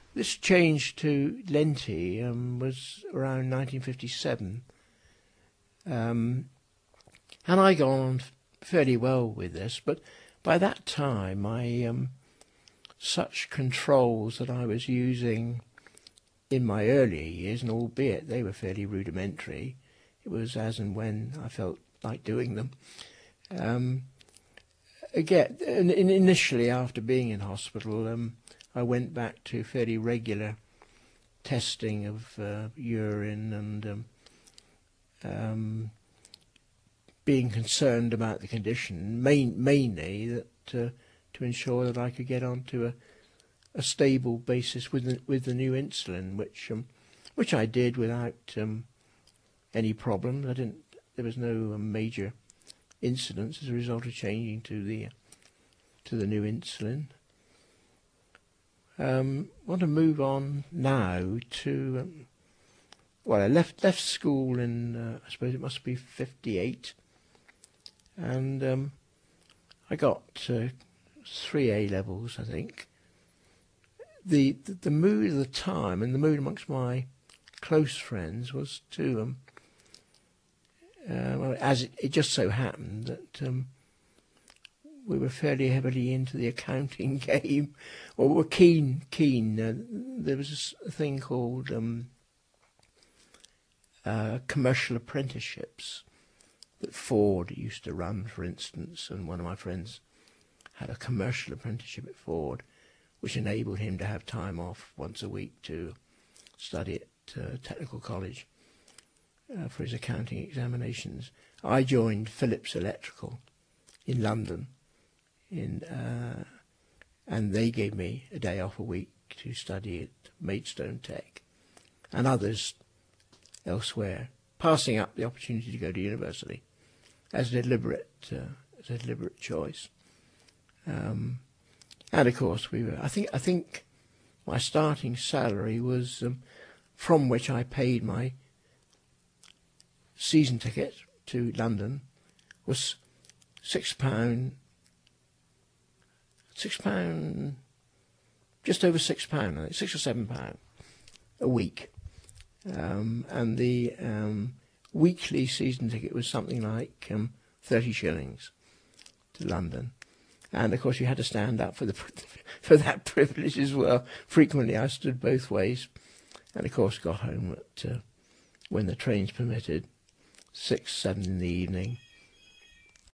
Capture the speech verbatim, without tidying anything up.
this change to Lenti um, was around nineteen fifty-seven. Um, and I got on fairly well with this, but by that time, I um, such controls that I was using in my earlier years, and albeit they were fairly rudimentary, it was as and when I felt like doing them. Um, again, in, in initially after being in hospital, um, I went back to fairly regular testing of uh, urine and um, um, being concerned about the condition, main, mainly that uh, to ensure that I could get onto a, a stable basis with the, with the new insulin, which um, which I did without um, any problems. I didn't. There was no um, major incidents as a result of changing to the to the new insulin. Um, I want to move on now to. Um, well, I left left school in uh, I suppose it must be fifty-eight. And um, I got uh, three A levels, I think. The, the the mood of the time and the mood amongst my close friends was to, um, uh, well, as it, it just so happened that um, we were fairly heavily into the accounting game, or we were keen, keen. Uh, there was a thing called um, uh, commercial apprenticeships that Ford used to run, for instance, and one of my friends had a commercial apprenticeship at Ford, which enabled him to have time off once a week to study at uh, technical college uh, for his accounting examinations. I joined Philips Electrical in London, in, uh, and they gave me a day off a week to study at Maidstone Tech, and others elsewhere, passing up the opportunity to go to university as a deliberate, uh, as a deliberate choice. Um, and of course, we were. I think. I think my starting salary was um, from which I paid my season ticket to London was six pound, six pound, just over six pound, I think, six or seven pound a week, um, and the um, weekly season ticket was something like um, thirty shillings to London. And of course you had to stand up for the for that privilege as well. Frequently I stood both ways, and of course got home at uh, when the trains permitted, six, seven in the evening,